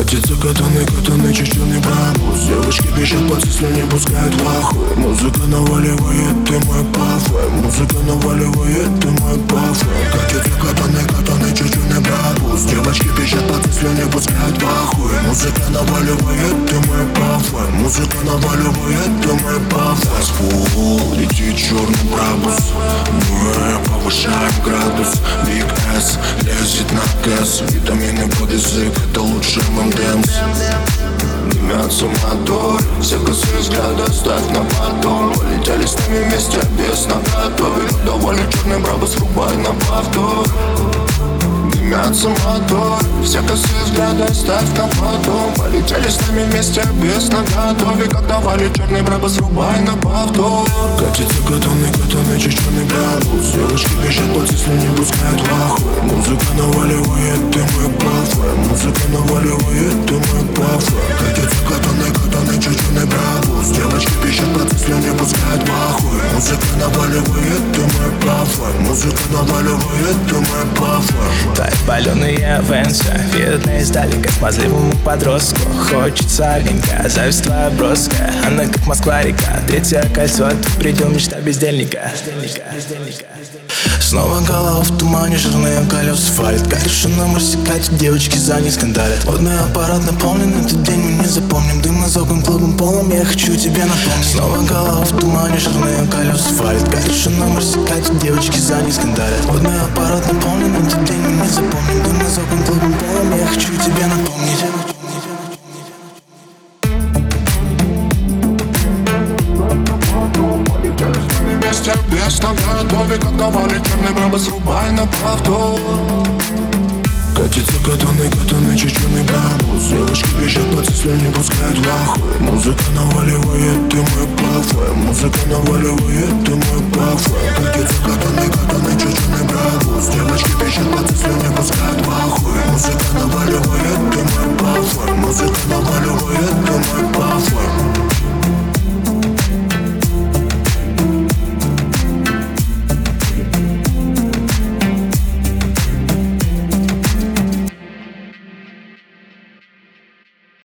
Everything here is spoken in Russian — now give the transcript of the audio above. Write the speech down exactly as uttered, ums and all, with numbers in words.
Катится катаны, катаны, чеченый бамбус. Девочки пищат под слюни, не пускают в ахуй. Музыка наваливает, ты мой пафой. Музыка наваливает, ты мой пафой. Катится катаны, катаны, чеченый бамбус. Девочки пищат под слюни, не пускают в ахуй. Музыка наваливает, ты мой пафой. Музыка наваливает, ты мой пафой. Фу, летит черный брабус. Мы повышаем градус. Биг С лезет на кэс. Витамины под язык, это лучший мемдэнс. Дымятся мотор, все косые взгляды оставь на потом. Полетели с нами вместе, без наготове. Довольно черный брабус, рубай на повтор. Дымятся мотор, все косые взгляды оставь на потом. Полетели с нами вместе, без наготове. Когда валит черный брабус, рубай на повтор. Катится катаны, катаны, чеченый брабус. Девочки бежат под если не пускают в ахуй. Музыка наваливает, ты мой пафой. Музыка наваливает, ты мой пафой. Катится катаны, катаны, чеченый брабус. Девочки бежат под если не пускают в ахуй. Музыка наваливает, ты мой пафой. Музыка наваливает, ты мой пафой. Твои паленые венцы видны издалека смазливому подростку. Хочется огонька, зависть твоя броская. Она как Москва-река, третье кольцо. Ты предел мечта бездельника. Снова голова в тумане, жирные колеса фалит. Как решено рассекать, девочки за ней скандалят. Водный аппарат наполнен, этот день мы не запомним. Дым из окон клубом полом, я хочу тебе напомнить. Снова голова в тумане, жирные колеса фалит. Как решено рассекать, девочки за ней скандалят. Водный аппарат наполнен, этот день мы не запомним. Дым из окон клубом полом, я хочу тебе напомнить. Без наготове, когда валит черный брабус, рубай на повтор. Катится катаны, катаны, чеченый бамбус. Девочки бежат под если не пускают в ахуй. Музыка наваливает, ты мой пафой. Музыка наваливает, ты мой пафой. Катится катаны, катаны, чеченый бамбус. Девочки бежат под если не пускают в ахуй. Музыка наваливает, ты мой пафой. Музыка наваливает, ты мой